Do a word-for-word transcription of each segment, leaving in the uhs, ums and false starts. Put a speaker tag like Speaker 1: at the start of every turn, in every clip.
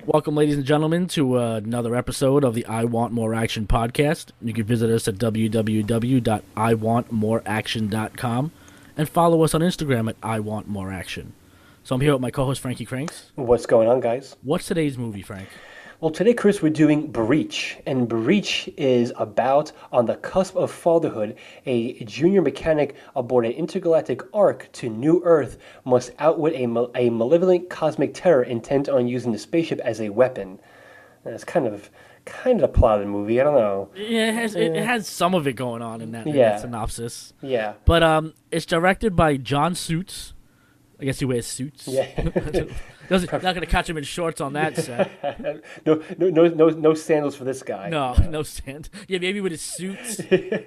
Speaker 1: Welcome, ladies and gentlemen, to uh, another episode of the I Want More Action podcast. You can visit us at w w w dot i want more action dot com and follow us on Instagram at I Want More Action. So I'm here with my co-host, Frankie Cranks.
Speaker 2: What's going on, guys?
Speaker 1: What's today's movie, Frank?
Speaker 2: Well, today, Chris, we're doing Breach. And Breach is about, on the cusp of fatherhood, a junior mechanic aboard an intergalactic ark to New Earth must outwit a, mal- a malevolent cosmic terror intent on using the spaceship as a weapon. And it's kind of kind of the plot of the movie. I don't know.
Speaker 1: Yeah, it has, it, it has some of it going on in that, in
Speaker 2: Yeah.
Speaker 1: that synopsis.
Speaker 2: Yeah.
Speaker 1: But um, it's directed by John Suits. I guess he wears suits.
Speaker 2: Yeah.
Speaker 1: Doesn't, not going to catch him in shorts on that set.
Speaker 2: no, no, no, no, no sandals for this guy.
Speaker 1: No, no stand. Yeah, maybe with his suits.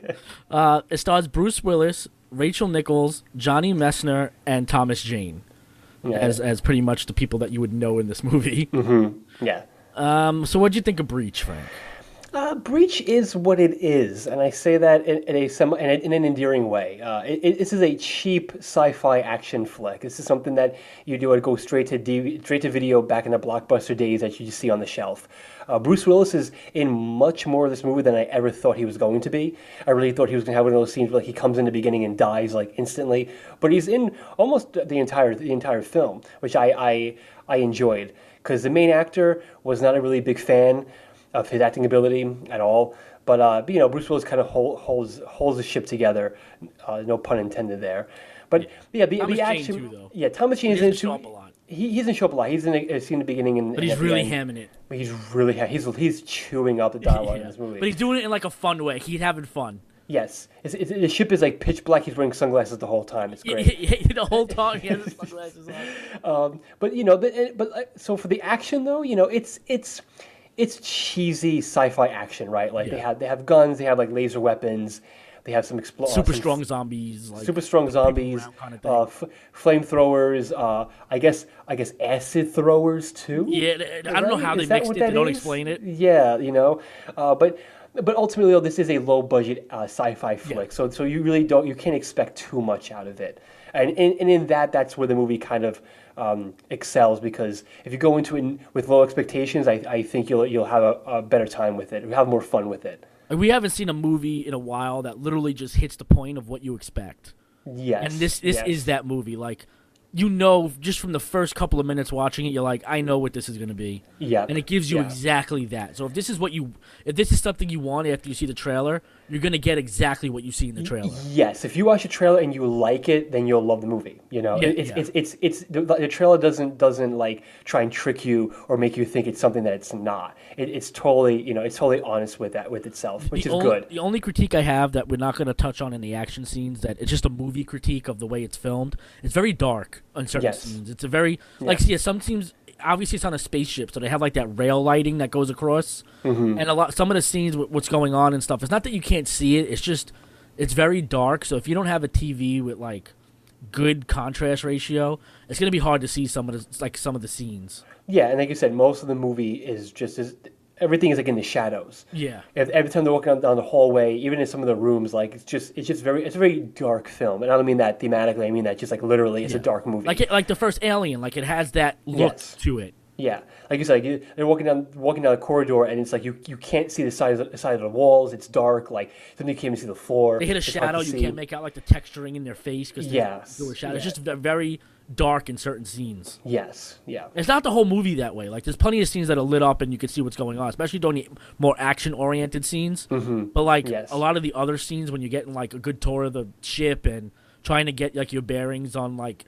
Speaker 1: uh, it stars Bruce Willis, Rachel Nichols, Johnny Messner, and Thomas Jane
Speaker 2: Yeah.
Speaker 1: as as pretty much the people that you would know in this movie.
Speaker 2: Mm-hmm. Yeah.
Speaker 1: Um, so what'd you think of Breach, Frank?
Speaker 2: Uh, Breach is what it is, and I say that in, in a some in, a, in an endearing way. Uh, it, it, this is a cheap sci-fi action flick. This is something that you do it go straight to D V, straight to video back in the blockbuster days that you just see on the shelf. Uh, Bruce Willis is in much more of this movie than I ever thought he was going to be. I really thought he was going to have one of those scenes where like, he comes in the beginning and dies like instantly, but he's in almost the entire the entire film, which I I, I enjoyed because the main actor was not a really big fan of his acting ability at all. But, uh, but you know, Bruce Willis kind of hold, holds holds the ship together. Uh, no pun intended there. But yeah, the,
Speaker 1: Thomas
Speaker 2: the
Speaker 1: Jane
Speaker 2: action.
Speaker 1: too, though.
Speaker 2: Yeah, Thomas Jane
Speaker 1: He
Speaker 2: is in
Speaker 1: doesn't show
Speaker 2: too-
Speaker 1: up a lot.
Speaker 2: He, he doesn't show up a lot. He's in a, a scene in the beginning and
Speaker 1: But he's
Speaker 2: and at the
Speaker 1: really
Speaker 2: end.
Speaker 1: hamming it.
Speaker 2: But he's really ha- he's he's chewing up the dialogue in
Speaker 1: Yeah.
Speaker 2: this movie.
Speaker 1: But he's doing it in like a fun way. He's having fun.
Speaker 2: Yes, it's, it's, the ship is like pitch black. He's wearing sunglasses the whole time. It's great.
Speaker 1: the whole time he has his sunglasses on.
Speaker 2: Um, but you know, but, but uh, so for the action though, you know, it's it's it's cheesy sci-fi action, right? Like they
Speaker 1: Yeah.
Speaker 2: have they have guns, they have like laser weapons, they have some explosions,
Speaker 1: Super strong zombies. Like,
Speaker 2: super strong zombies,
Speaker 1: around kind of thing.
Speaker 2: uh, f- flamethrowers. Uh, I guess I guess acid throwers too.
Speaker 1: Yeah, th- I don't know
Speaker 2: Right?
Speaker 1: how they
Speaker 2: Is that
Speaker 1: mixed
Speaker 2: what
Speaker 1: it. They
Speaker 2: that
Speaker 1: don't
Speaker 2: is?
Speaker 1: explain it.
Speaker 2: Yeah, you know, uh, but. But ultimately, though, this is a low-budget uh, sci-fi flick, so so you really don't, you can't expect too much out of it, and in, and in that, that's where the movie kind of um, excels, because if you go into it with low expectations, I, I think you'll you'll have a, a better time with it, you'll have more fun with it.
Speaker 1: Like, we haven't seen a movie in a while that literally just hits the point of what you expect.
Speaker 2: Yes,
Speaker 1: And this this
Speaker 2: yes.
Speaker 1: is that movie. Like, you know, just from the first couple of minutes watching it, you're like, I know what this is going to be.
Speaker 2: Yeah,
Speaker 1: And it gives you
Speaker 2: yeah.
Speaker 1: exactly that. So if this is what you, if this is something you want after you see the trailer, you're going to get exactly what you see in the trailer.
Speaker 2: Yes, if you watch the trailer and you like it, then you'll love the movie. You know,
Speaker 1: Yeah,
Speaker 2: it's,
Speaker 1: yeah.
Speaker 2: it's it's it's the, the trailer doesn't doesn't like try and trick you or make you think it's something that it's not. It, it's totally you know it's totally honest with that with itself, which
Speaker 1: the
Speaker 2: is
Speaker 1: only,
Speaker 2: good.
Speaker 1: The only critique I have that we're not going to touch on in the action scenes, that it's just a movie critique of the way it's filmed. It's very dark on certain
Speaker 2: Yes.
Speaker 1: scenes. It's a very like
Speaker 2: Yeah.
Speaker 1: yeah, some scenes obviously it's on a spaceship, so they have like that rail lighting that goes across,
Speaker 2: Mm-hmm.
Speaker 1: and a lot some of the scenes with what's going on and stuff. It's not that you can't see it. It's just it's very dark. So if you don't have a T V with like good contrast ratio, it's going to be hard to see some of the like some of the scenes.
Speaker 2: Yeah, and like you said, most of the movie is just is everything is like in the shadows.
Speaker 1: Yeah.
Speaker 2: If, every time they're walking down, down the hallway, even in some of the rooms, like it's just it's just very it's a very dark film, and I don't mean that thematically. I mean that just like literally, it's a dark movie.
Speaker 1: Like it, like the first Alien, like it has that look
Speaker 2: Yes.
Speaker 1: to it.
Speaker 2: Yeah, like you said, you, they're walking down walking down a corridor, and it's like you, you can't see the side of the, side of the walls. It's dark, like something you can't even see the floor.
Speaker 1: They hit a
Speaker 2: It's hard
Speaker 1: shadow,
Speaker 2: to
Speaker 1: you
Speaker 2: see.
Speaker 1: can't make out like the texturing in their face because
Speaker 2: Yes,
Speaker 1: there were shadows. It's
Speaker 2: yeah.
Speaker 1: just ve- very dark in certain scenes.
Speaker 2: Yes, yeah,
Speaker 1: It's not the whole movie that way. Like there's plenty of scenes that are lit up and you can see what's going on, especially during the more action oriented scenes. Mm-hmm. But like
Speaker 2: Yes.
Speaker 1: a lot of the other scenes when you're getting like a good tour of the ship and trying to get like your bearings on like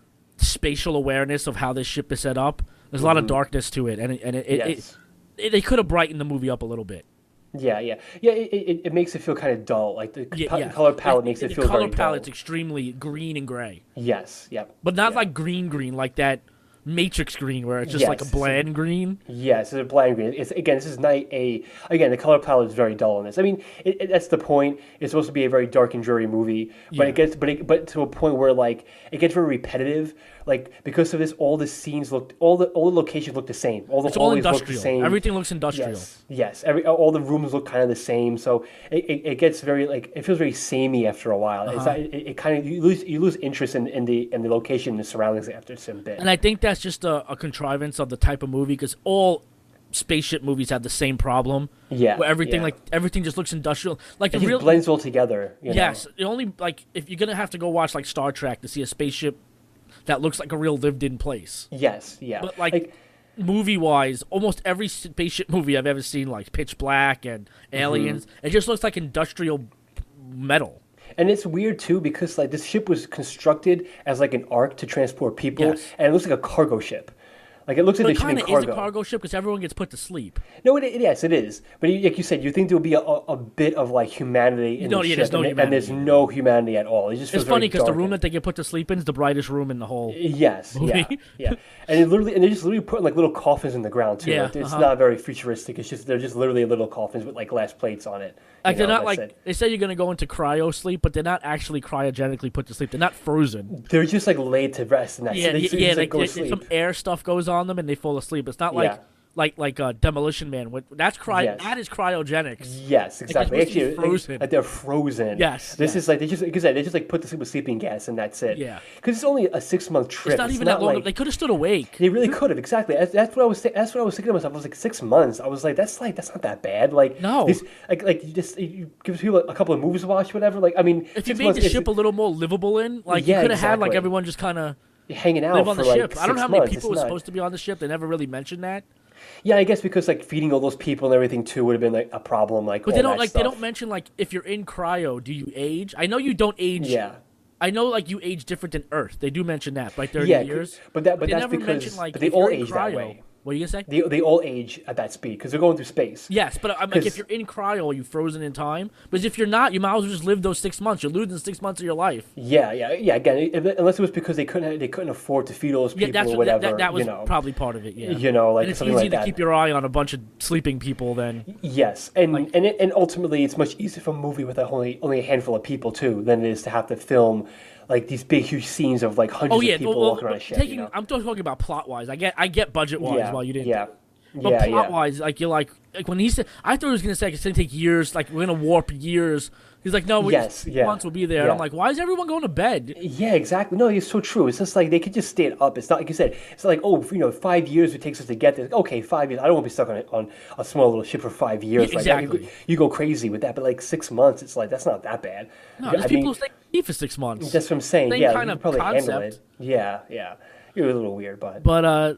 Speaker 1: spatial awareness of how this ship is set up, there's a lot of darkness to it, and it, and it, it,
Speaker 2: Mm-hmm. Yes.
Speaker 1: it, it they could have brightened the movie up a little bit.
Speaker 2: yeah, yeah, yeah. It, it, it makes it feel kind of dull. Like the
Speaker 1: Yeah,
Speaker 2: pa-
Speaker 1: yeah.
Speaker 2: color palette
Speaker 1: Like,
Speaker 2: makes it
Speaker 1: the
Speaker 2: feel
Speaker 1: color
Speaker 2: very
Speaker 1: palette's
Speaker 2: dull.
Speaker 1: extremely green and gray,
Speaker 2: Yes, yep.
Speaker 1: but not
Speaker 2: yeah.
Speaker 1: like green green like that Matrix green where it's just like a
Speaker 2: Yes.
Speaker 1: bland green.
Speaker 2: Yes, it's a bland green. It's again, this is not a again. The color palette is very dull in this. I mean, it, it, that's the point. It's supposed to be a very dark and dreary movie, but
Speaker 1: Yeah.
Speaker 2: it gets, but it, but to a point where like it gets very repetitive. like because of this, all the scenes looked, all the all the locations looked the same. All the
Speaker 1: It's all
Speaker 2: hallways looked the
Speaker 1: industrial.
Speaker 2: same.
Speaker 1: Everything looks industrial.
Speaker 2: Yes, yes. Every all the rooms look kind of the same, so it, it, it gets very like it feels very samey after a while. It's
Speaker 1: Uh-huh.
Speaker 2: not, it, it kind of you lose you lose interest in, in the in the location and the surroundings after some bit.
Speaker 1: And I think that's just a, a contrivance of the type of movie because all spaceship movies have the same problem.
Speaker 2: Yeah,
Speaker 1: where everything
Speaker 2: yeah.
Speaker 1: like everything just looks industrial. Like
Speaker 2: It
Speaker 1: a
Speaker 2: just
Speaker 1: real
Speaker 2: blends all together. You know?
Speaker 1: yes. The only like if you're gonna have to go watch like Star Trek to see a spaceship that looks like a real lived-in place.
Speaker 2: Yes. Yeah.
Speaker 1: But like, movie wise, almost every spaceship movie I've ever seen, like Pitch Black and Aliens,
Speaker 2: Mm-hmm.
Speaker 1: it just looks like industrial metal.
Speaker 2: And it's weird too because like this ship was constructed as like an ark to transport people,
Speaker 1: Yes.
Speaker 2: and it looks like a cargo ship. Like it looks like
Speaker 1: But it
Speaker 2: they're
Speaker 1: kind
Speaker 2: shipping
Speaker 1: of is
Speaker 2: cargo.
Speaker 1: a cargo ship because everyone gets put to sleep.
Speaker 2: No, it, it, yes, it is. But you- like you said, you think there would be a, a, a bit of like humanity in
Speaker 1: No,
Speaker 2: the
Speaker 1: yeah,
Speaker 2: ship,
Speaker 1: there's no
Speaker 2: and, and there's
Speaker 1: humanity.
Speaker 2: no humanity at all. It just feels
Speaker 1: It's funny
Speaker 2: because
Speaker 1: because the room that they get put to sleep in is the brightest room in the whole.
Speaker 2: Yes, yeah,
Speaker 1: movie.
Speaker 2: yeah, and it literally, and they're just literally putting like little coffins in the ground too.
Speaker 1: Yeah,
Speaker 2: Like, it's
Speaker 1: uh-huh.
Speaker 2: not very futuristic. It's just they're just literally little coffins with like glass plates on it. you
Speaker 1: Like they're
Speaker 2: know,
Speaker 1: not
Speaker 2: that's
Speaker 1: like
Speaker 2: it.
Speaker 1: they say you're gonna go into cryo sleep, but they're not actually cryogenically put to sleep. They're not frozen.
Speaker 2: They're just like laid to rest, and that's
Speaker 1: Yeah,
Speaker 2: it. They
Speaker 1: yeah,
Speaker 2: just,
Speaker 1: yeah.
Speaker 2: just,
Speaker 1: Like,
Speaker 2: like, go
Speaker 1: there-
Speaker 2: to sleep.
Speaker 1: some air stuff goes on them and they fall asleep. It's not like
Speaker 2: Yeah.
Speaker 1: like like uh, Demolition Man. What that's cry
Speaker 2: Yes.
Speaker 1: that is cryogenics.
Speaker 2: Yes, exactly.
Speaker 1: supposed to be
Speaker 2: Actually, like-
Speaker 1: frozen.
Speaker 2: like they're frozen.
Speaker 1: Yes,
Speaker 2: This
Speaker 1: yes.
Speaker 2: is like they just because they just like put to sleep with sleeping gas, and that's it.
Speaker 1: Yeah.
Speaker 2: Because it's only a six month trip.
Speaker 1: It's not even that long.
Speaker 2: Like,
Speaker 1: They could have stood awake.
Speaker 2: they really could have exactly. That's, that's what I was. Th- that's what I was thinking to myself. I was like six months. I was like, that's like that's not that bad. Like
Speaker 1: No.
Speaker 2: this, like like you just you give people a couple of movies to watch, whatever. Like I mean,
Speaker 1: If you
Speaker 2: six
Speaker 1: made
Speaker 2: months
Speaker 1: the
Speaker 2: is
Speaker 1: ship a little more livable in, like
Speaker 2: Yeah,
Speaker 1: you could have had like
Speaker 2: exactly.
Speaker 1: everyone just kind of
Speaker 2: hanging out
Speaker 1: live on
Speaker 2: for
Speaker 1: the
Speaker 2: like
Speaker 1: ship. I don't know
Speaker 2: six
Speaker 1: how many
Speaker 2: months.
Speaker 1: people
Speaker 2: It's
Speaker 1: were
Speaker 2: not-
Speaker 1: supposed to be on the ship. They never really mentioned that.
Speaker 2: Yeah, I guess because like feeding all those people and everything too would have been like a problem. Like,
Speaker 1: But
Speaker 2: all
Speaker 1: they don't
Speaker 2: that
Speaker 1: like they
Speaker 2: stuff.
Speaker 1: don't mention like if you're in cryo, do you age? I know you don't age.
Speaker 2: Yeah.
Speaker 1: I know like you age different than Earth. They do mention that, like thirty
Speaker 2: Yeah,
Speaker 1: years.
Speaker 2: but that- but
Speaker 1: they
Speaker 2: that's
Speaker 1: never
Speaker 2: because-
Speaker 1: mention like
Speaker 2: but they
Speaker 1: if
Speaker 2: all
Speaker 1: you're in
Speaker 2: age that
Speaker 1: cryo.
Speaker 2: way.
Speaker 1: What are you gonna say?
Speaker 2: They they all age at that speed because they're going through space.
Speaker 1: Yes, but I'm like,
Speaker 2: 'Cause-
Speaker 1: if you're in cryo, are you frozen in time? Because if you're not, you might as well just live those six months. You're losing six months of your life.
Speaker 2: Yeah, yeah, yeah. Again, if- unless it was because they couldn't they couldn't afford to feed all those
Speaker 1: Yeah,
Speaker 2: people
Speaker 1: that's
Speaker 2: or
Speaker 1: what, that,
Speaker 2: whatever.
Speaker 1: that, that was
Speaker 2: you know.
Speaker 1: probably part of it. Yeah,
Speaker 2: You know, like
Speaker 1: and it's
Speaker 2: something
Speaker 1: easy
Speaker 2: like
Speaker 1: to
Speaker 2: that.
Speaker 1: keep your eye on a bunch of sleeping people. Then
Speaker 2: Yes, and and it, and ultimately, it's much easier for a movie with only only a handful of people too than it is to have to film like these big huge scenes of like hundreds
Speaker 1: oh yeah,
Speaker 2: of people
Speaker 1: well, well,
Speaker 2: walking around a ship.
Speaker 1: taking.
Speaker 2: you know?
Speaker 1: I'm talking about plot wise. I get I get budget wise.
Speaker 2: yeah,
Speaker 1: While you didn't.
Speaker 2: yeah,
Speaker 1: But
Speaker 2: yeah,
Speaker 1: plot
Speaker 2: yeah.
Speaker 1: wise, like you're like like when he said, I thought he was gonna say it's gonna take years. Like we're gonna warp years. He's like, no, we
Speaker 2: Yes,
Speaker 1: just
Speaker 2: yeah,
Speaker 1: months will be there. And
Speaker 2: yeah.
Speaker 1: I'm like, why is everyone going to bed?
Speaker 2: Yeah, exactly. No, it's so true. It's just like they could just stay up. It's not like you said. It's not like oh, you know, five years it takes us to get there. Okay, five years. I don't want to be stuck on a, on a small little ship for five years.
Speaker 1: Yeah,
Speaker 2: like that.
Speaker 1: exactly.
Speaker 2: You, go- you go crazy with that. But like six months, it's like that's not that bad.
Speaker 1: No,
Speaker 2: I
Speaker 1: there's people
Speaker 2: mean,
Speaker 1: who stay asleep for six months.
Speaker 2: that's what I'm saying.
Speaker 1: Same
Speaker 2: yeah,
Speaker 1: kind
Speaker 2: you
Speaker 1: of
Speaker 2: could probably handle
Speaker 1: concept.
Speaker 2: it. Yeah, yeah. You're a little weird, but
Speaker 1: But uh,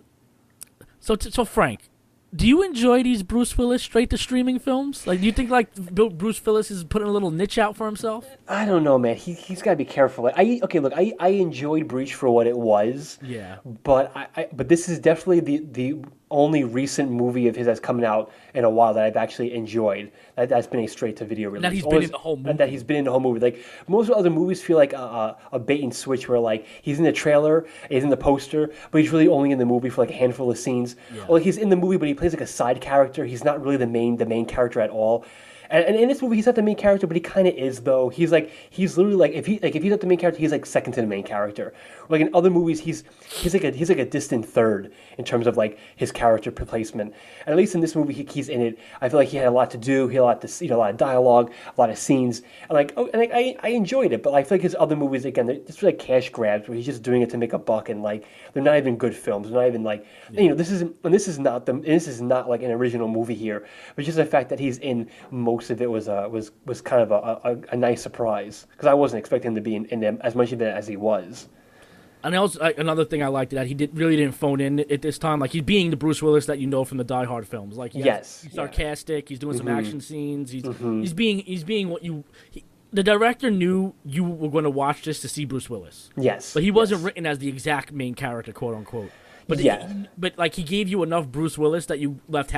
Speaker 1: so t- so Frank, do you enjoy these Bruce Willis straight to streaming films? Like, do you think like Bill- Bruce Willis is putting a little niche out for himself?
Speaker 2: I don't know, man. He he's got to be careful. Like, I okay, look, I, I enjoyed Breach for what it was.
Speaker 1: Yeah.
Speaker 2: But I, I but this is definitely the the only recent movie of his that's coming out in a while that I've actually enjoyed. That that's been a straight to video release.
Speaker 1: that he's
Speaker 2: All
Speaker 1: been
Speaker 2: his-
Speaker 1: in the whole
Speaker 2: that- That
Speaker 1: movie.
Speaker 2: he's been in the whole movie. Like most other movies feel like a, a, a bait and switch where like he's in the trailer, he's in the poster, but he's really only in the movie for like a handful of scenes. Or like he's in the movie but he plays like a side character. He's not really the main the main character at all. And, and in this movie, he's not the main character, but he kind of is, though. He's like he's literally like if he like if he's not the main character, he's like second to the main character. Like in other movies, he's he's like a he's like a distant third in terms of like his character placement. And at least in this movie, he, he's in it. I feel like he had a lot to do. He had a lot to you know a lot of dialogue, a lot of scenes, and like oh, and like, I I enjoyed it. But I feel like his other movies again, they're just like cash grabs where he's just doing it to make a buck, and like they're not even good films. They're not even like you know this is and this is not the this is not like an original movie here, but just the fact that he's in most of it was uh, was was kind of a, a, a nice surprise because I wasn't expecting him to be in, in them as much of it as he was.
Speaker 1: And also like, another thing I liked that he did really didn't phone in at this time. Like he's being the Bruce Willis that you know from the Die Hard films. Like he has-
Speaker 2: Yes,
Speaker 1: he's
Speaker 2: yeah.
Speaker 1: sarcastic. He's doing some action scenes. He's he's being he's being what you. He, the director knew you were going to watch this to see Bruce Willis,
Speaker 2: Yes,
Speaker 1: but he wasn't
Speaker 2: yes.
Speaker 1: written as the exact main character, quote unquote. But
Speaker 2: Yeah.
Speaker 1: he, but like he gave you enough Bruce Willis that you left happy.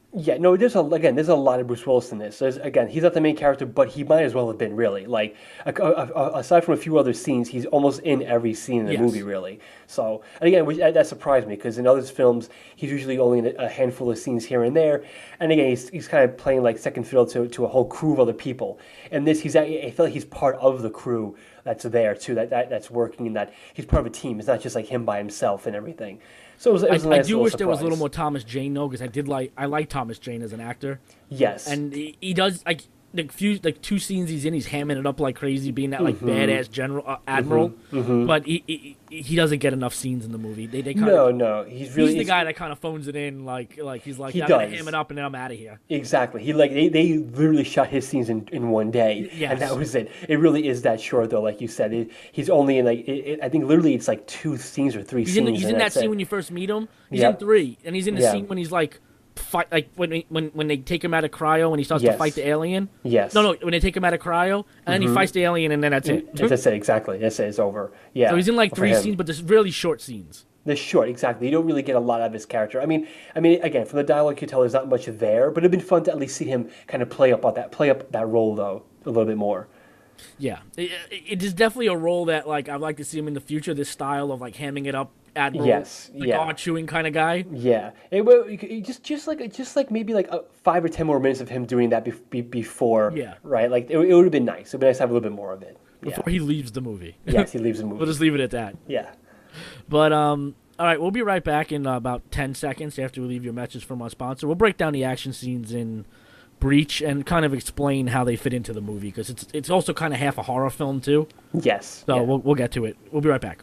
Speaker 2: Yeah, no, there's a again, there's a lot of Bruce Willis in this. There's again, he's not the main character, but he might as well have been really. Like, a- a- a- aside from a few other scenes, he's almost in every scene in the movie,
Speaker 1: Yes.
Speaker 2: really. So, and again, which, that, that surprised me because in other films, he's usually only in a, a handful of scenes here and there. And again, he's, he's kind of playing like second fiddle to, to a whole crew of other people. And this, he's I I feel like he's part of the crew that's there too, that, that that's working, and that he's part of a team. It's not just like him by himself and everything. So it was, it
Speaker 1: I,
Speaker 2: was a
Speaker 1: I
Speaker 2: nice
Speaker 1: do
Speaker 2: little
Speaker 1: wish there was a little
Speaker 2: surprise.
Speaker 1: more Thomas Jane though, because I did like I like Thomas Jane as an actor,
Speaker 2: Yes.
Speaker 1: and he, he does like the few like two scenes he's in, he's hamming it up like crazy, being that like
Speaker 2: Mm-hmm.
Speaker 1: badass general uh, admiral. But he, he he doesn't get enough scenes in the movie. They they kind
Speaker 2: no,
Speaker 1: of
Speaker 2: no, he's really
Speaker 1: he's the
Speaker 2: he's-
Speaker 1: guy that kind of phones it in, like like he's like
Speaker 2: He
Speaker 1: yeah, I'm gonna
Speaker 2: does.
Speaker 1: ham it up and then I'm out of here.
Speaker 2: Exactly. He like they, they literally shot his scenes in, in one day,
Speaker 1: Yes.
Speaker 2: and that was it. It really is that short though, like you said. It, he's only in like it, it, I think literally it's like two scenes or three
Speaker 1: He's
Speaker 2: scenes.
Speaker 1: in he's
Speaker 2: and
Speaker 1: in that
Speaker 2: that's
Speaker 1: scene
Speaker 2: it.
Speaker 1: when you first meet him. He's
Speaker 2: Yep.
Speaker 1: in three, and he's in the
Speaker 2: Yeah.
Speaker 1: scene when he's like fight like when he- when when they take him out of cryo and he starts to
Speaker 2: Yes.
Speaker 1: fight the alien.
Speaker 2: Yes.
Speaker 1: No, no, when they take him out of cryo and then he fights the alien and then that's it.
Speaker 2: That's it exactly. That's it. It's over. Yeah.
Speaker 1: So he's in like
Speaker 2: for
Speaker 1: three
Speaker 2: him.
Speaker 1: scenes, but there's really short scenes.
Speaker 2: They're short, exactly. You don't really get a lot out of his character. I mean, I mean, again, from the dialogue you tell, there's not much there, but it'd been fun to at least see him kind of play up on that, play up that role though a little bit more.
Speaker 1: Yeah, it, it, it is definitely a role that like I'd like to see him in the future. This style of like hamming it up, admiral,
Speaker 2: Yes,
Speaker 1: like
Speaker 2: yeah.
Speaker 1: arm chewing kind of guy.
Speaker 2: Yeah, it, well, you could- you just just like just like maybe like uh, five or ten more minutes of him doing that bef- be, before.
Speaker 1: Yeah.
Speaker 2: Right. Like it, it would have been nice. It'd be nice to have a little bit more of it. Yeah.
Speaker 1: Before he leaves the movie.
Speaker 2: Yes, he leaves the
Speaker 1: We'll
Speaker 2: movie.
Speaker 1: just leave it at that.
Speaker 2: Yeah.
Speaker 1: But um, all right, we'll be right back in uh, about ten seconds after we leave your message from our sponsor. We'll break down the action scenes in Breach and kind of explain how they fit into the movie because it's it's also kind of half a horror film too.
Speaker 2: Yes.
Speaker 1: So
Speaker 2: yeah.
Speaker 1: we'll we'll get to it. We'll be right back.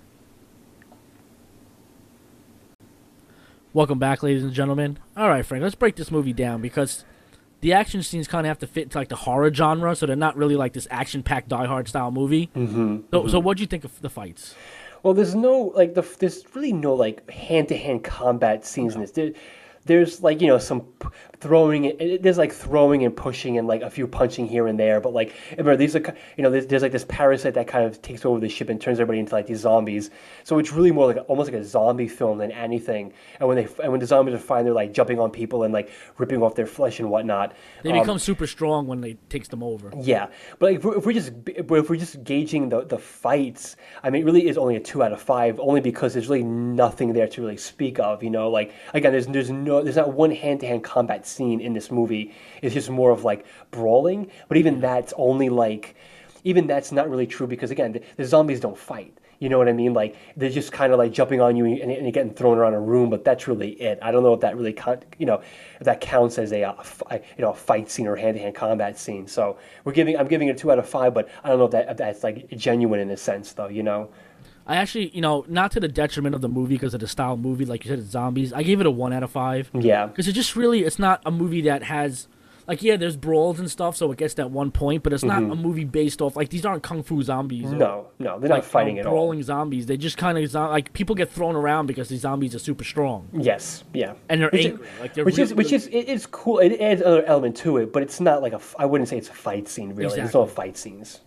Speaker 1: Welcome back, ladies and gentlemen. All right, Frank, let's break this movie down because the action scenes kind of have to fit into like the horror genre, so they're not really like this action-packed Die Hard style movie. Mm-hmm. So, so what do you think of the fights?
Speaker 2: Well, there's no like the there's really no like hand to hand combat scenes in this. There, there's like you know some p- throwing. It, it- there's like throwing and pushing and like a few punching here and there. But like remember these are ki- you know there's, there's like this parasite that kind of takes over the ship and turns everybody into like these zombies. So it's really more like a, almost like a zombie film than anything. And when they and when the zombies are fine, they're like jumping on people and like ripping off their flesh and whatnot.
Speaker 1: They
Speaker 2: Um,
Speaker 1: become super strong when they takes them over.
Speaker 2: Yeah, but like, if, we're, if we're just but if we're just gauging the the fights, I mean, it really is only a two out of five, only because there's really nothing there to really speak of. You know, like again, there's there's no there's not one hand to hand combat scene in this movie. It's just more of like brawling, but even that's only like, even that's not really true because again, the, the zombies don't fight. You know what I mean? Like they're just kind of like jumping on you and, and you're getting thrown around a room, but that's really it. I don't know if that really, con- you know, if that counts as a, uh, f- I- you know, a fight scene or hand-to-hand combat scene. So we're giving, I'm giving it a two out of five, but I don't know if that if that's like genuine in a sense, though. You know?
Speaker 1: I actually, you know, not to the detriment of the movie because of the style of movie, like you said, it's zombies. I gave it a one out of five.
Speaker 2: Yeah.
Speaker 1: Because it just really, it's not a movie that has, like, yeah, there's brawls and stuff, so it gets that one point, but it's not a movie based off, like, these aren't kung fu zombies. or,
Speaker 2: No, no, they're
Speaker 1: like,
Speaker 2: not fighting
Speaker 1: uh,
Speaker 2: at all.
Speaker 1: brawling zombies. They just kind of, like, people get thrown around because these zombies are super strong.
Speaker 2: Yes, yeah.
Speaker 1: And they're
Speaker 2: Which,
Speaker 1: angry. Like, they're
Speaker 2: which is
Speaker 1: really-
Speaker 2: which is it is cool. It adds another element to it, but it's not like a. f- I wouldn't say it's a fight scene really. There's no
Speaker 1: Exactly.
Speaker 2: fight scenes.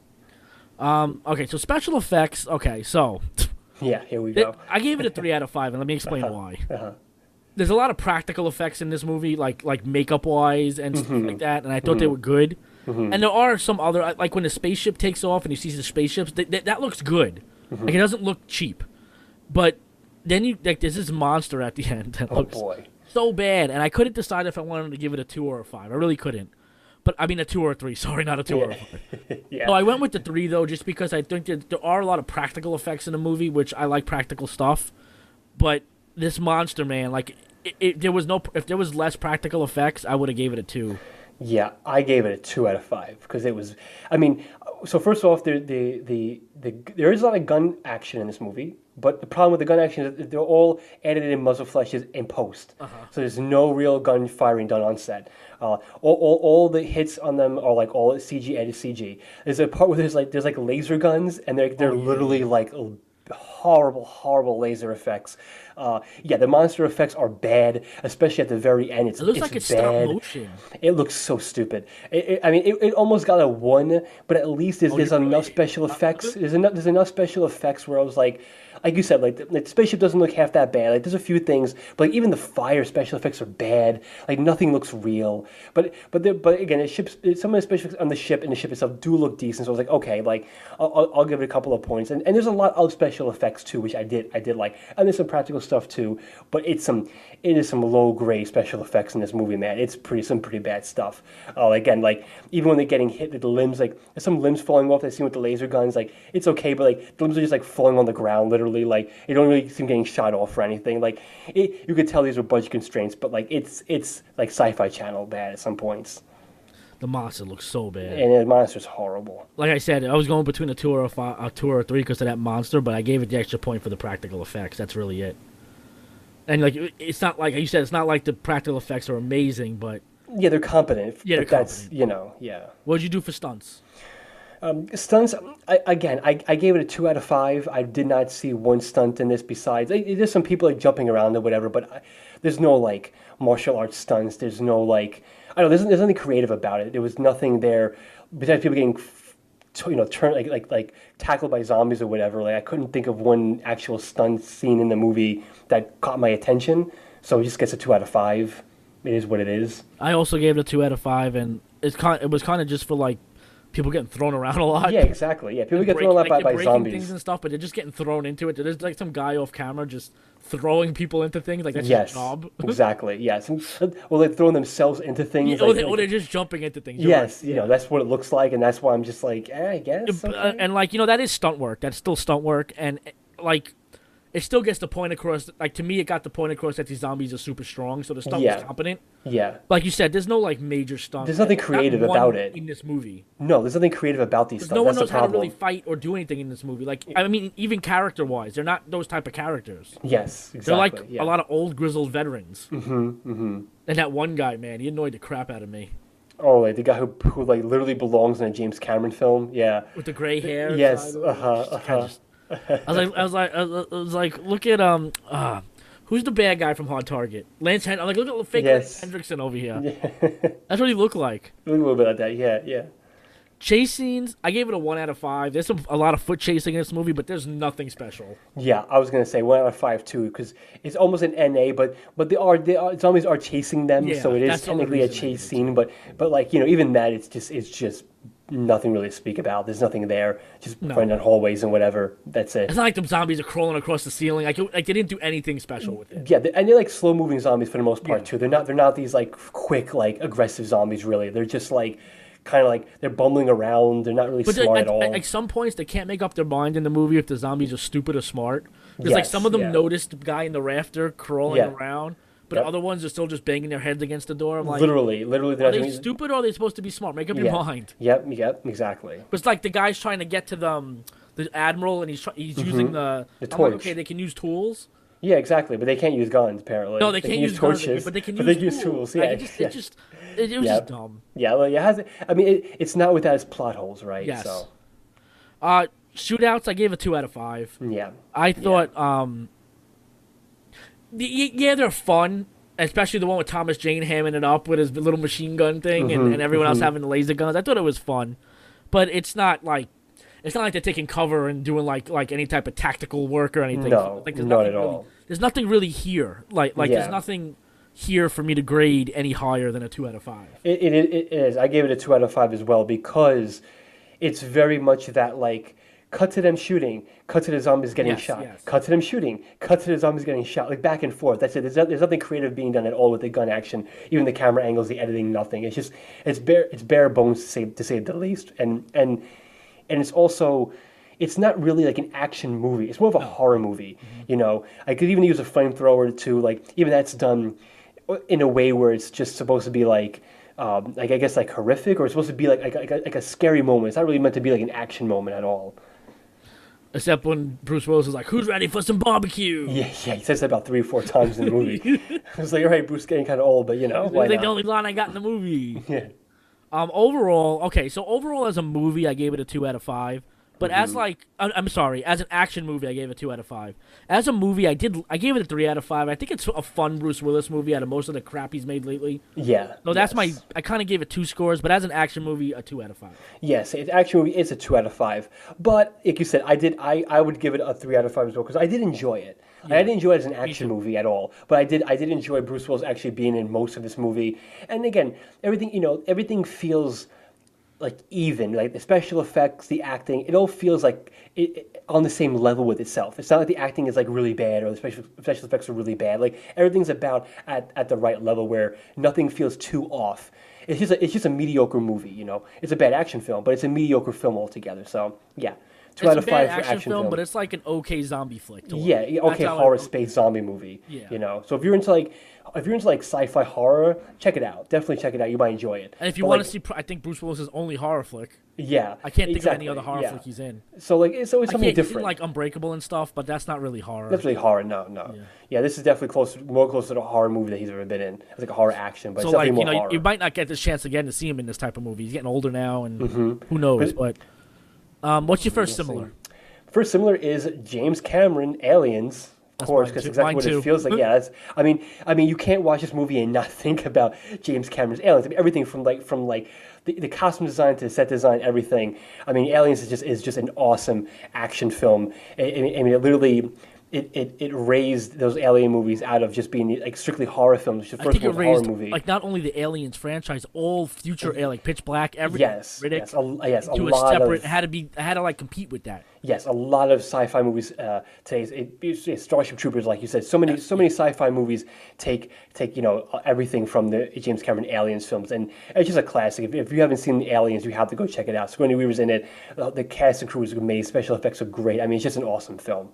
Speaker 1: Um, okay, so special effects, okay, so,
Speaker 2: Yeah, here we
Speaker 1: it-
Speaker 2: go.
Speaker 1: I gave it a three out of five, and let me explain why.
Speaker 2: Uh-huh.
Speaker 1: There's a lot of practical effects in this movie, like like makeup wise and
Speaker 2: Mm-hmm.
Speaker 1: stuff like that, and I thought they were good. And there are some other, like when the spaceship takes off and you see the spaceships, th- th- that looks good.
Speaker 2: Mm-hmm.
Speaker 1: Like it doesn't look cheap, but then you like there's this monster at the end that
Speaker 2: Oh
Speaker 1: looks
Speaker 2: boy.
Speaker 1: so bad, and I couldn't decide if I wanted to give it a two or a five. I really couldn't. But I mean a two or a three. Sorry, not a two or a five.
Speaker 2: Yeah.
Speaker 1: No, I went with the three though, just because I think that there are a lot of practical effects in the movie, which I like practical stuff. But this monster, man, like, it, it, there was no. If there was less practical effects, I would have gave it a two.
Speaker 2: Yeah, I gave it a two out of five because it was. I mean, so first off, there the, the the there is a lot of gun action in this movie, but the problem with the gun action is that they're all edited in muzzle flashes in post. So there's no real gun firing done on set. Uh, all, all, all the hits on them are like all C G edited C G. There's a part where there's like there's like laser guns and they're they're literally like horrible, horrible laser effects. Uh, yeah, the monster effects are bad, especially at the very end. It's
Speaker 1: It looks
Speaker 2: it's
Speaker 1: like it's
Speaker 2: bad.
Speaker 1: stop motion.
Speaker 2: It looks so stupid. It, it, I mean, it, it almost got a one, but at least there's,
Speaker 1: Oh,
Speaker 2: there's
Speaker 1: you
Speaker 2: enough
Speaker 1: really?
Speaker 2: special effects. There's enough there's enough special effects where I was like, like you said, like the, the spaceship doesn't look half that bad. Like there's a few things, but like, even the fire special effects are bad. Like nothing looks real. But but the, but again, the ships, some of the special effects on the ship and the ship itself do look decent. So I was like, okay, like I'll, I'll, I'll give it a couple of points. And, and there's a lot of special effects too, which I did I did like. And there's some practical stuff too. But it's some it is some low grade special effects in this movie, man. It's pretty some pretty bad stuff. Uh, again, like even when they're getting hit with the limbs, like there's some limbs falling off. They see with the laser guns, like it's okay, but like the limbs are just like falling on the ground, literally. Like you don't really see them getting shot off or anything. Like it, you could tell these were budget constraints, but like it's it's like Sci-Fi Channel bad at some points.
Speaker 1: The monster looks so bad.
Speaker 2: And the monster's horrible.
Speaker 1: Like I said, I was going between a two or a, five, a two or a three because of that monster, but I gave it the extra point for the practical effects. That's really it. And like it's not like you said, it's not like the practical effects are amazing, but
Speaker 2: Yeah, they're competent.
Speaker 1: Yeah,
Speaker 2: but
Speaker 1: they're
Speaker 2: that's
Speaker 1: competent.
Speaker 2: you know, yeah.
Speaker 1: what did you do for stunts?
Speaker 2: Stunts, I, again, I, I gave it a two out of five. I did not see one stunt in this besides, like, there's some people like jumping around or whatever, but I, there's no like martial arts stunts. There's no like, I don't know, there's, there's nothing creative about it. There was nothing there besides people getting, f- t- you know, turn like, like, like tackled by zombies or whatever. Like I couldn't think of one actual stunt scene in the movie that caught my attention. So it just gets a two out of five. It is what it is.
Speaker 1: I also gave it a two out of five, and it's kind. It was kind of just for like people getting thrown around a lot.
Speaker 2: Yeah, exactly. Yeah, people get
Speaker 1: Break-
Speaker 2: thrown out
Speaker 1: like,
Speaker 2: by,
Speaker 1: they're
Speaker 2: by
Speaker 1: breaking
Speaker 2: zombies.
Speaker 1: things and stuff, but they're just getting thrown into it. There's like some guy off camera just throwing people into things. Like that's
Speaker 2: Yes,
Speaker 1: his job.
Speaker 2: exactly. Yes. Well, they're throwing themselves into things.
Speaker 1: Yeah, or,
Speaker 2: like-
Speaker 1: they, or
Speaker 2: like-
Speaker 1: they're just jumping into things. You're
Speaker 2: yes,
Speaker 1: right.
Speaker 2: you know, that's what it looks like, and that's why I'm just like, eh, I guess.
Speaker 1: Uh,
Speaker 2: Okay.
Speaker 1: and like you know that is stunt work. That's still stunt work, and eh, like it still gets the point across. Like to me, it got the point across that these zombies are super strong, so the stunt
Speaker 2: Yeah.
Speaker 1: was competent.
Speaker 2: Yeah.
Speaker 1: Like you said, there's no like major stunt.
Speaker 2: There's nothing
Speaker 1: Not
Speaker 2: creative
Speaker 1: one
Speaker 2: about it.
Speaker 1: in this movie.
Speaker 2: No, there's nothing creative about these
Speaker 1: Because
Speaker 2: stuff.
Speaker 1: no one
Speaker 2: That's
Speaker 1: knows
Speaker 2: the
Speaker 1: how to
Speaker 2: problem.
Speaker 1: really fight or do anything in this movie. Like I mean, even character wise, they're not those type of characters.
Speaker 2: Yes, exactly.
Speaker 1: They're like
Speaker 2: yeah.
Speaker 1: a lot of old grizzled veterans. Mm-hmm, mm-hmm. And that one guy, man, he annoyed the crap out of me
Speaker 2: Oh, like the guy who, who like literally belongs in a James Cameron film. Yeah.
Speaker 1: with the gray hair.
Speaker 2: Yes.
Speaker 1: side.
Speaker 2: Uh huh.
Speaker 1: Just
Speaker 2: Uh
Speaker 1: kinda
Speaker 2: huh.
Speaker 1: just- I was like, I was like, I was I was like, look at um, uh, who's the bad guy from Hard Target? Lance Hen. I'm like, look at the fake
Speaker 2: Yes.
Speaker 1: Lance Hendrickson over here. That's what he looked like.
Speaker 2: A little bit like that. Yeah. Yeah.
Speaker 1: Chase scenes, I gave it a one out of five. There's some a lot of foot chasing in this movie, but there's nothing special.
Speaker 2: Yeah, I was gonna say one out of five too, because it's almost an N A, but but they are they are zombies are chasing them,
Speaker 1: Yeah,
Speaker 2: so it is
Speaker 1: that's the only
Speaker 2: technically a
Speaker 1: reason I
Speaker 2: chase
Speaker 1: gave it
Speaker 2: scene. But but like you know, even that, it's just it's just nothing really to speak about. There's nothing there. Just
Speaker 1: No.
Speaker 2: running down hallways and whatever. That's it.
Speaker 1: It's not like them zombies are crawling across the ceiling. Like, it, like they didn't do anything special with it.
Speaker 2: Yeah, they- and they're like slow moving zombies for the most part
Speaker 1: Yeah.
Speaker 2: too. They're not they're not these like quick like aggressive zombies really. They're just like kind of like they're bumbling around. They're not really
Speaker 1: But
Speaker 2: smart
Speaker 1: at,
Speaker 2: at all.
Speaker 1: at, at some points, they can't make up their mind in the movie if the zombies are stupid or smart. Because like
Speaker 2: Yes,
Speaker 1: some of them
Speaker 2: yeah.
Speaker 1: noticed the guy in the rafter crawling
Speaker 2: Yeah.
Speaker 1: around, but
Speaker 2: Yep.
Speaker 1: other ones are still just banging their heads against the door. I'm like,
Speaker 2: literally, literally, they're
Speaker 1: are
Speaker 2: not
Speaker 1: they
Speaker 2: doing-
Speaker 1: stupid or are they supposed to be smart? Make up
Speaker 2: Yeah.
Speaker 1: your mind.
Speaker 2: Yep, yep, exactly.
Speaker 1: It's like the guy's trying to get to the um, the admiral, and he's try- he's using the.
Speaker 2: Mm-hmm. The
Speaker 1: I'm like,
Speaker 2: torch.
Speaker 1: okay, they can use tools.
Speaker 2: Yeah, exactly. But they can't use guns apparently.
Speaker 1: No, they, can't use, guns,
Speaker 2: torches,
Speaker 1: but they can
Speaker 2: but
Speaker 1: use
Speaker 2: they use
Speaker 1: tools.
Speaker 2: tools.
Speaker 1: Like,
Speaker 2: Yeah,
Speaker 1: it just,
Speaker 2: yeah.
Speaker 1: it just, it, it was
Speaker 2: Yeah.
Speaker 1: just dumb.
Speaker 2: Yeah, well, it has. I mean, it, it's not without its plot holes, right?
Speaker 1: Yes.
Speaker 2: So
Speaker 1: Uh, shootouts, I gave a two out of five.
Speaker 2: yeah,
Speaker 1: I thought, um, the, yeah, they're fun, especially the one with Thomas Jane hamming it up with his little machine gun thing, and, and everyone else having the laser guns. I thought it was fun, but it's not like it's not like they're taking cover and doing like like any type of tactical work or anything.
Speaker 2: No,
Speaker 1: like, there's
Speaker 2: not
Speaker 1: nothing
Speaker 2: at
Speaker 1: really,
Speaker 2: all.
Speaker 1: There's nothing really here. Like like
Speaker 2: Yeah.
Speaker 1: there's nothing here for me to grade any higher than a two out of five.
Speaker 2: it, it it is. I gave it a two out of five as well because it's very much that like cut to them shooting, cut to the zombies getting
Speaker 1: Yes,
Speaker 2: shot,
Speaker 1: yes.
Speaker 2: cut to them shooting, cut to the zombies getting shot, like back and forth. That's it. There's, no, there's nothing creative being done at all with the gun action, even the camera angles, the editing, nothing. It's just it's bare it's bare bones to say to say the least, and and and it's also. It's not really like an action movie. It's more of a horror movie. You know, I could even use a flamethrower to like even that's done in a way where it's just supposed to be like, um, like I guess like horrific, or it's supposed to be like like, like, a, like a scary moment. It's not really meant to be like an action moment at all.
Speaker 1: Except when Bruce Willis is like, "Who's ready for some barbecue?"
Speaker 2: Yeah, yeah, he says that about three or four times in the movie. I was like, all right, Bruce getting kind of old, but you know,
Speaker 1: It's
Speaker 2: why
Speaker 1: like the
Speaker 2: not?
Speaker 1: only line I got in the movie.
Speaker 2: Yeah.
Speaker 1: Um, overall, okay, so overall as a movie, I gave it a two out of five. But as like, I'm, I'm sorry, as an action movie, I gave it two out of five. As a movie, I did, I gave it a three out of five. I think it's a fun Bruce Willis movie out of most of the crap he's made lately.
Speaker 2: Yeah.
Speaker 1: So that's
Speaker 2: yes.
Speaker 1: my, I kind of gave it two scores, but as an action movie, a two out of five.
Speaker 2: Yes, it action movie is a two out of five. But like you said, I did, I, I would give it a three out of five as well because I did enjoy it. Yeah. I didn't enjoy it as an action movie at all, but I did, I did enjoy Bruce Willis actually being in most of this movie. And again, everything, you know, everything feels like even, like the special effects, the acting, it all feels like it, it, on the same level with itself. It's not like the acting is like really bad or the special special effects are really bad. Like everything's about at, at the right level where nothing feels too off. It's just a, it's just a mediocre movie, you know. It's a bad action film, but it's a mediocre film altogether. So yeah, two
Speaker 1: it's
Speaker 2: out of
Speaker 1: a bad
Speaker 2: five for
Speaker 1: action,
Speaker 2: action
Speaker 1: film,
Speaker 2: film,
Speaker 1: but it's like an okay zombie flick. To
Speaker 2: yeah,
Speaker 1: watch.
Speaker 2: okay horror space zombie movie.
Speaker 1: Yeah.
Speaker 2: You know, so if you're into like if you're into like sci-fi horror, check it out. Definitely check it out. You might enjoy it.
Speaker 1: And if you
Speaker 2: But,
Speaker 1: want
Speaker 2: like,
Speaker 1: to see, I think Bruce Willis's only horror flick.
Speaker 2: yeah,
Speaker 1: I can't think
Speaker 2: exactly,
Speaker 1: of any other horror
Speaker 2: yeah.
Speaker 1: flick he's in.
Speaker 2: So like it's always
Speaker 1: I
Speaker 2: something
Speaker 1: can't, he's in,
Speaker 2: different.
Speaker 1: like Unbreakable and stuff, but that's not really horror.
Speaker 2: That's really horror. No, no.
Speaker 1: Yeah.
Speaker 2: Yeah. This is definitely close, more close to the horror movie that he's ever been in. It's like a horror action, but
Speaker 1: So
Speaker 2: it's
Speaker 1: like
Speaker 2: definitely
Speaker 1: you
Speaker 2: more
Speaker 1: know,
Speaker 2: horror.
Speaker 1: you might not get this chance again to see him in this type of movie. He's getting older now, and
Speaker 2: Mm-hmm.
Speaker 1: who knows? But um, what's your first similar?
Speaker 2: First similar is James Cameron, Aliens. Of
Speaker 1: That's
Speaker 2: course,
Speaker 1: mine
Speaker 2: because
Speaker 1: too-
Speaker 2: exactly
Speaker 1: mine
Speaker 2: what
Speaker 1: too.
Speaker 2: it feels like. Yeah, that's. I mean, I mean, you can't watch this movie and not think about James Cameron's Aliens. I mean, everything from like from like the, the costume design to the set design, everything. I mean, Aliens is just is just an awesome action film. I, I mean, I mean, it literally. It, it, it raised those Alien movies out of just being like strictly horror films. The
Speaker 1: I
Speaker 2: first
Speaker 1: think it
Speaker 2: one was a horror
Speaker 1: raised
Speaker 2: movie.
Speaker 1: like not only the Aliens franchise, all future Alien, like Pitch Black, every
Speaker 2: yes,
Speaker 1: Riddick,
Speaker 2: yes, a, yes, a
Speaker 1: to a
Speaker 2: lot
Speaker 1: separate.
Speaker 2: of
Speaker 1: It had to be. It had to like compete with that.
Speaker 2: yes, a lot of sci-fi movies uh, today. It, it's, it's Starship Troopers, like you said. So many, so many sci-fi movies take take you know everything from the James Cameron Aliens films, and it's just a classic. If, if you haven't seen the Aliens, you have to go check it out. Sigourney Weaver's in it. Uh, the cast and crew is amazing. Special effects are great. I mean, it's just an awesome film.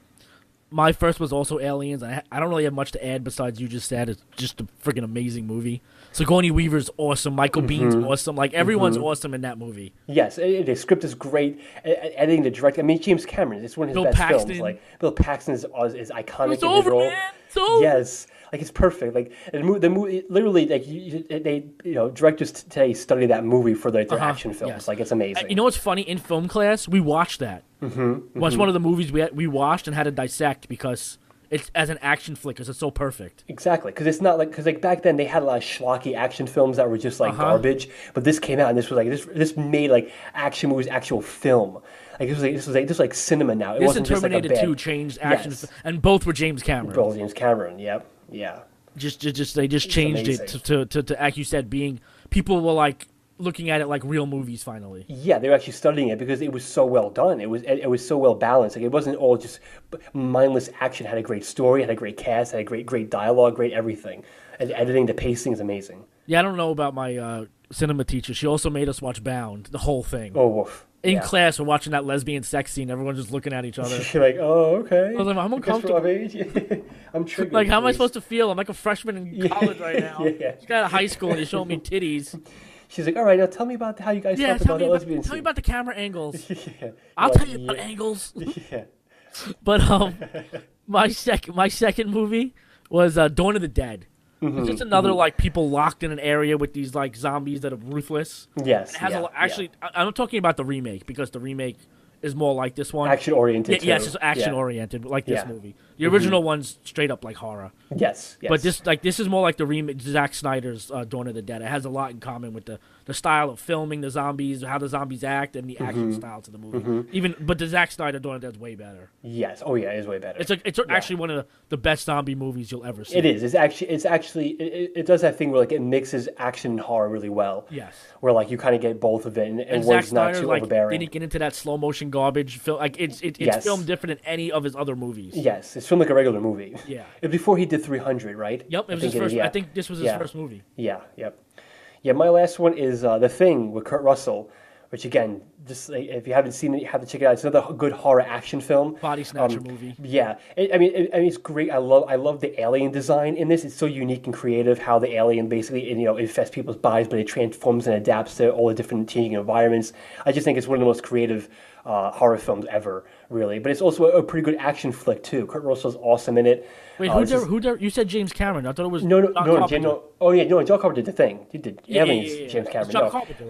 Speaker 1: My first was also Aliens. I I don't really have much to add besides you just said. It's just a freaking amazing movie. Sigourney Weaver's awesome. Michael
Speaker 2: Mm-hmm.
Speaker 1: Bihn's awesome. Like everyone's awesome in that movie.
Speaker 2: Yes, it, the script is great. E- e- Editing, the directing. I mean, James Cameron. It's one of his
Speaker 1: Bill
Speaker 2: best
Speaker 1: Paxton.
Speaker 2: films. Like Bill Paxton is, is iconic
Speaker 1: It's
Speaker 2: in
Speaker 1: over,
Speaker 2: his role.
Speaker 1: man. It's over.
Speaker 2: Yes, like it's perfect. Like the movie, the movie literally, like you, you- they, you know, directors t- today study that movie for their, their
Speaker 1: Uh-huh,
Speaker 2: action films.
Speaker 1: yes.
Speaker 2: Like it's amazing.
Speaker 1: You know what's funny? In film class, we watched that. Mm-hmm, Watched one of the movies we had, we watched and had to dissect because it's as an action flick because it's so perfect.
Speaker 2: Exactly, because it's not like because like back then they had a lot of schlocky action films that were just like
Speaker 1: Uh-huh.
Speaker 2: garbage, but this came out and this was like this this made like action movies actual film. Like this was like, this was like this was like cinema now. It
Speaker 1: This
Speaker 2: wasn't
Speaker 1: and
Speaker 2: just like a
Speaker 1: Terminator
Speaker 2: bad,
Speaker 1: two changed action,
Speaker 2: Yes.
Speaker 1: and both were James Cameron.
Speaker 2: Bill James Cameron. Yep. Yeah.
Speaker 1: Just, just, just they just changed it
Speaker 2: amazing.
Speaker 1: to, to, to, to, like you said, being people were like looking at it like real movies finally.
Speaker 2: Yeah, they were actually studying it because it was so well done. It was it, it was so well balanced. Like it wasn't all just mindless action. It had a great story, had a great cast, had a great great dialogue, great everything. And the editing, the pacing is amazing.
Speaker 1: Yeah, I don't know about my uh, cinema teacher. She also made us watch Bound, the whole thing.
Speaker 2: Oh, woof.
Speaker 1: In
Speaker 2: Yeah.
Speaker 1: class, we're watching that lesbian sex scene. Everyone's just looking at each other.
Speaker 2: You're like, oh, okay.
Speaker 1: I was like, I'm
Speaker 2: I guess we're
Speaker 1: uncomfortable.
Speaker 2: of age. I'm triggered.
Speaker 1: Like, how am I
Speaker 2: please.
Speaker 1: supposed to feel? I'm like a freshman in college right now.
Speaker 2: Yeah.
Speaker 1: You got out of high school and you're showing me titties.
Speaker 2: She's like, all right, now tell me about how you guys
Speaker 1: Yeah,
Speaker 2: felt
Speaker 1: tell
Speaker 2: about
Speaker 1: me
Speaker 2: the
Speaker 1: about,
Speaker 2: lesbian
Speaker 1: tell me
Speaker 2: scene.
Speaker 1: about the camera angles.
Speaker 2: yeah.
Speaker 1: I'll
Speaker 2: Like,
Speaker 1: tell you about
Speaker 2: yeah.
Speaker 1: angles.
Speaker 2: Yeah.
Speaker 1: But um, my second my second movie was uh, Dawn of the Dead. It's just another like people locked in an area with these like zombies that are ruthless.
Speaker 2: Yes.
Speaker 1: It has
Speaker 2: yeah,
Speaker 1: a, lo- actually,
Speaker 2: yeah.
Speaker 1: I, I'm talking about the remake because the remake is more like this one.
Speaker 2: Action oriented.
Speaker 1: Yeah, yes, it's action oriented, like this
Speaker 2: Yeah.
Speaker 1: movie. The original one's straight up like horror.
Speaker 2: Yes. Yes.
Speaker 1: But this like this is more like the remake, Zack Snyder's uh, Dawn of the Dead. It has a lot in common with the, the style of filming the zombies, how the zombies act, and the action style to the movie. Even but the Zack Snyder Dawn of the Dead's way better.
Speaker 2: Yes. Oh yeah, it is way better.
Speaker 1: It's a, it's actually one of the, the best zombie movies you'll ever see.
Speaker 2: It is. It's actually. It's actually. It, it does that thing where like it mixes action and horror really well.
Speaker 1: Yes.
Speaker 2: Where like you kind of get both of it, and, and,
Speaker 1: And Zack
Speaker 2: one's not
Speaker 1: Snyder
Speaker 2: too
Speaker 1: like
Speaker 2: overbearing.
Speaker 1: didn't get into that slow motion garbage. Fil- like it's it, it's
Speaker 2: Yes.
Speaker 1: filmed different than any of his other movies.
Speaker 2: Yes, it's filmed like a regular movie.
Speaker 1: Yeah.
Speaker 2: It was before he did three hundred, right?
Speaker 1: Yep, it
Speaker 2: I
Speaker 1: was his
Speaker 2: think
Speaker 1: first.
Speaker 2: yeah.
Speaker 1: I think this was his
Speaker 2: Yeah.
Speaker 1: first movie.
Speaker 2: Yeah. Yep. Yeah. My last one is uh, The Thing with Kurt Russell, which again, just like, if you haven't seen it, you have to check it out. It's another good horror action film.
Speaker 1: Body snatcher
Speaker 2: Um,
Speaker 1: movie.
Speaker 2: Yeah, it, I mean, it, I mean, it's great. I love, I love the alien design in this. It's so unique and creative. How the alien basically, you know, infests people's bodies, but it transforms and adapts to all the different changing environments. I just think it's one of the most creative uh, horror films ever, really. But it's also a, a pretty good action flick too. Kurt Russell's awesome in it.
Speaker 1: Wait,
Speaker 2: Uh,
Speaker 1: who
Speaker 2: it's
Speaker 1: did,
Speaker 2: just-
Speaker 1: who did, you said James Cameron. I thought it was
Speaker 2: No, no,
Speaker 1: John
Speaker 2: no,
Speaker 1: Carpenter.
Speaker 2: no. Oh yeah, no. John Carpenter did The Thing. He did
Speaker 1: Yeah, yeah,
Speaker 2: Aliens.
Speaker 1: yeah, yeah.
Speaker 2: James
Speaker 1: It's
Speaker 2: Cameron.
Speaker 1: John
Speaker 2: No.
Speaker 1: Carpenter, right?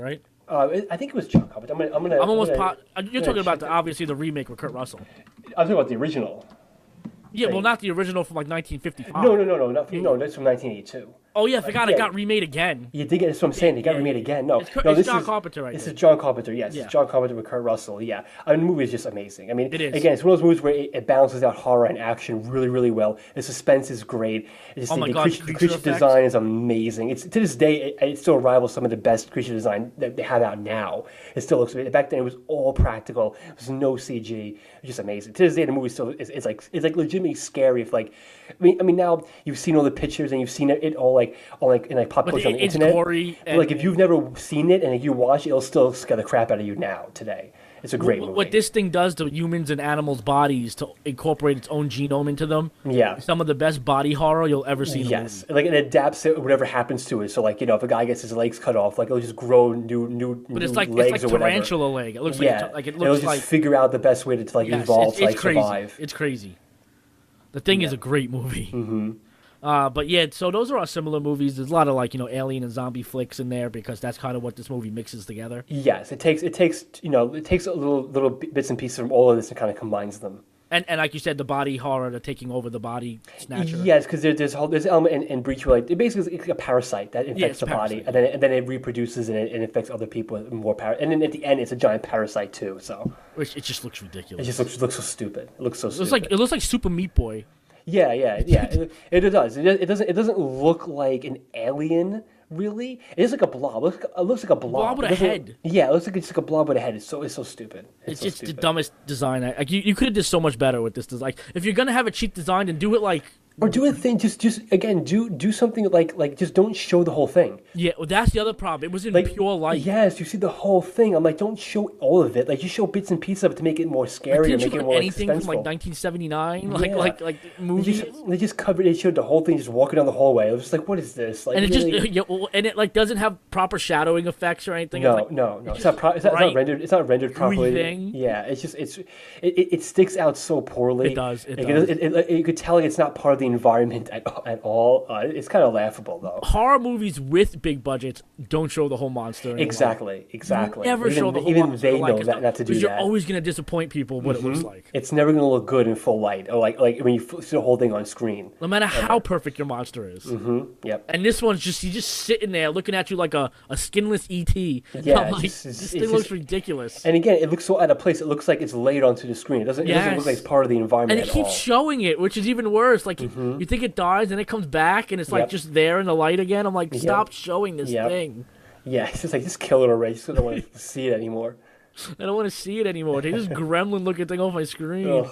Speaker 2: Uh, it- I think it was John Carpenter. I'm gonna. I'm gonna.
Speaker 1: I'm almost
Speaker 2: gonna,
Speaker 1: pot. You're
Speaker 2: gonna
Speaker 1: talking about
Speaker 2: check
Speaker 1: the,
Speaker 2: it.
Speaker 1: obviously the remake with Kurt Russell.
Speaker 2: I'm talking about the original.
Speaker 1: Yeah, well,
Speaker 2: Like-
Speaker 1: not the original from like nineteen fifty-five.
Speaker 2: No, no, no, no, not from, no. That's from nineteen eighty-two.
Speaker 1: Oh yeah, I forgot
Speaker 2: yeah.
Speaker 1: it got remade again.
Speaker 2: You did get. That's what I'm saying. They got
Speaker 1: Yeah,
Speaker 2: remade
Speaker 1: yeah.
Speaker 2: again. No,
Speaker 1: It's Kurt-
Speaker 2: no.
Speaker 1: it's
Speaker 2: This
Speaker 1: John
Speaker 2: is
Speaker 1: Carpenter, I
Speaker 2: This is
Speaker 1: think.
Speaker 2: John Carpenter. Yes,
Speaker 1: Yeah.
Speaker 2: it's John Carpenter with Kurt Russell. Yeah, I mean, the movie is just amazing. I mean,
Speaker 1: It is.
Speaker 2: Again, it's one of those movies where it, it balances out horror and action really, really well. The suspense is great. It's,
Speaker 1: Oh
Speaker 2: the,
Speaker 1: my
Speaker 2: the
Speaker 1: God,
Speaker 2: creature, the
Speaker 1: creature
Speaker 2: creature
Speaker 1: effects.
Speaker 2: design is amazing. It's to this day, it, it still rivals some of the best creature design that they have out now. It still looks back then. It was all practical. There was no C G. It's just amazing. To this day, the movie still is it's like it's like legitimately scary. If like, I mean, I mean now you've seen all the pictures and you've seen it, it all like all like in like pop
Speaker 1: But
Speaker 2: culture on
Speaker 1: it-
Speaker 2: the
Speaker 1: it's
Speaker 2: internet.
Speaker 1: gory
Speaker 2: But,
Speaker 1: and-
Speaker 2: like if you've never seen it and if you watch it, it'll still scare the crap out of you now today. It's a great
Speaker 1: What-
Speaker 2: movie.
Speaker 1: What this thing does to humans and animals' bodies to incorporate its own genome into them.
Speaker 2: Yeah.
Speaker 1: Some of the best body horror you'll ever see. In a
Speaker 2: Yes,
Speaker 1: movie.
Speaker 2: like it adapts it whatever happens to it. So like you know if a guy gets his legs cut off, like it'll just grow new new
Speaker 1: But
Speaker 2: new
Speaker 1: it's like
Speaker 2: legs
Speaker 1: it's
Speaker 2: or
Speaker 1: like
Speaker 2: whatever.
Speaker 1: tarantula leg. It looks
Speaker 2: Yeah,
Speaker 1: like it, like it
Speaker 2: it'll
Speaker 1: looks
Speaker 2: just
Speaker 1: like
Speaker 2: figure out the best way to like
Speaker 1: yes,
Speaker 2: evolve
Speaker 1: it's,
Speaker 2: to like
Speaker 1: it's crazy.
Speaker 2: survive.
Speaker 1: It's crazy. The Thing is a great movie. Mm-hmm. Uh, but yeah, so those are our similar movies. There's a lot of like you know alien and zombie flicks in there because that's kind of what this movie mixes together.
Speaker 2: Yes, it takes it takes you know it takes a little little bits and pieces from all of this and kind of combines them.
Speaker 1: And and like you said, the body horror, the taking over the body snatcher.
Speaker 2: Yes, because there, there's a whole there's an element in, in Breach where like it basically is like a parasite that infects
Speaker 1: it's
Speaker 2: the
Speaker 1: a
Speaker 2: body,
Speaker 1: parasite.
Speaker 2: and then and then it reproduces and it, and infects other people with more power. And then at the end, it's a giant parasite too. So
Speaker 1: Which it just looks
Speaker 2: it
Speaker 1: ridiculous.
Speaker 2: just looks looks so stupid. It looks so
Speaker 1: It
Speaker 2: stupid.
Speaker 1: looks like it looks like Super Meat Boy.
Speaker 2: Yeah, yeah, yeah. it, it does. It, it doesn't. It doesn't look like an alien, really. It is like a blob. It looks, it looks like a blob.
Speaker 1: Blob with
Speaker 2: It
Speaker 1: a
Speaker 2: doesn't-
Speaker 1: head.
Speaker 2: Yeah, it looks like it's like a blob with a head. It's so it's so stupid. It's,
Speaker 1: It's
Speaker 2: so
Speaker 1: just the
Speaker 2: stupid.
Speaker 1: dumbest design. I- Like you, you could have did so much better with this design. Like, if you're gonna have a cheap design, then do it like
Speaker 2: Or do a thing. Just just again, do do something like like just don't show the whole thing.
Speaker 1: yeah. Well, that's the other problem. It was in
Speaker 2: Like
Speaker 1: pure light.
Speaker 2: Yes, you see the whole thing. I'm like, don't show all of it. Like you show bits and pieces of it to make it more scary and
Speaker 1: Didn't
Speaker 2: make
Speaker 1: you
Speaker 2: it
Speaker 1: like
Speaker 2: more
Speaker 1: anything from like
Speaker 2: suspenseful.
Speaker 1: nineteen seventy-nine? Like
Speaker 2: Yeah.
Speaker 1: like like
Speaker 2: They
Speaker 1: movies.
Speaker 2: just, they just covered. They showed the whole thing just walking down the hallway. I was just like, what is this? Like,
Speaker 1: And it just
Speaker 2: really?
Speaker 1: yeah, well, and it like doesn't have proper shadowing effects or anything.
Speaker 2: No,
Speaker 1: it's like,
Speaker 2: no, no. It's,
Speaker 1: just
Speaker 2: not, pro- it's, not, it's not
Speaker 1: bright,
Speaker 2: rendered. It's not rendered properly.
Speaker 1: breathing.
Speaker 2: Yeah, it's just it's it, it, it sticks out so poorly.
Speaker 1: It does, it
Speaker 2: Like,
Speaker 1: does.
Speaker 2: It, it, you could tell like, it's not part of the environment at at all. Uh, it's kind of laughable though.
Speaker 1: Horror movies with big budgets don't show the whole monster. Anymore.
Speaker 2: Exactly, exactly.
Speaker 1: Never
Speaker 2: even
Speaker 1: show the whole
Speaker 2: even
Speaker 1: monster.
Speaker 2: they
Speaker 1: like,
Speaker 2: know
Speaker 1: it's
Speaker 2: that not to do
Speaker 1: because you're
Speaker 2: that. Mm-hmm.
Speaker 1: always gonna disappoint people what it looks like.
Speaker 2: It's never going to look good in full light, or like like when you f- see the whole thing on screen.
Speaker 1: No matter how perfect your monster is.
Speaker 2: Yep.
Speaker 1: And this one's just he's just sitting there looking at you like a, a skinless E T.
Speaker 2: Yeah,
Speaker 1: I'm
Speaker 2: it's
Speaker 1: like,
Speaker 2: just-
Speaker 1: this
Speaker 2: it's
Speaker 1: thing
Speaker 2: just-
Speaker 1: looks ridiculous.
Speaker 2: And again, it looks so out of place. It looks like it's laid onto the screen. It doesn't. It doesn't
Speaker 1: Yes.
Speaker 2: look like it's part of the environment
Speaker 1: And it
Speaker 2: at
Speaker 1: keeps
Speaker 2: all.
Speaker 1: showing it, which is even worse. Like you think it dies, and it comes back, and it's like
Speaker 2: Yep.
Speaker 1: just there in the light again. I'm like, stop showing this
Speaker 2: Yep.
Speaker 1: thing.
Speaker 2: Yeah, it's just like just kill it already. Just don't want to see it anymore.
Speaker 1: I don't want to see it anymore. Take this gremlin looking thing off my screen.
Speaker 2: Ugh.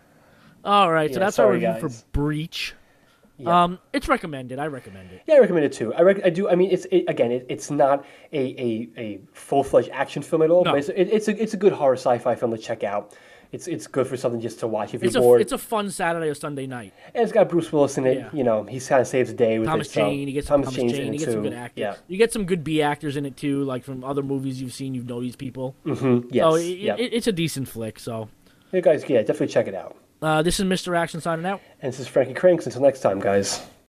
Speaker 1: All right, so
Speaker 2: Yeah,
Speaker 1: that's our
Speaker 2: sorry,
Speaker 1: review
Speaker 2: guys.
Speaker 1: for Breach.
Speaker 2: Yeah.
Speaker 1: Um, it's recommended. I recommend it.
Speaker 2: Yeah, I recommend it too. I, rec- I do. I mean, it's it, again, it, it's not a, a, a full fledged action film at all,
Speaker 1: No.
Speaker 2: but it's it, it's a it's a good horror sci-fi film to check out. It's it's good for something just to watch if you're
Speaker 1: It's a
Speaker 2: bored.
Speaker 1: it's a fun Saturday or Sunday night.
Speaker 2: and it's got Bruce Willis in it.
Speaker 1: Yeah.
Speaker 2: You know, he kind of saves the day with
Speaker 1: Thomas
Speaker 2: it. so-
Speaker 1: Jane, he gets some
Speaker 2: Thomas
Speaker 1: Thomas
Speaker 2: Jane's in
Speaker 1: Jane, he
Speaker 2: it
Speaker 1: gets some
Speaker 2: too.
Speaker 1: good actors.
Speaker 2: Yeah.
Speaker 1: You get some good B actors in it too, like from other movies you've seen. You know these people.
Speaker 2: Mm-hmm. Yes.
Speaker 1: So it,
Speaker 2: yeah.
Speaker 1: it, it's a decent flick. So
Speaker 2: You guys, yeah, definitely check it out.
Speaker 1: uh, this is Mister Action signing out.
Speaker 2: And this is Frankie Cranks. Until next time, guys.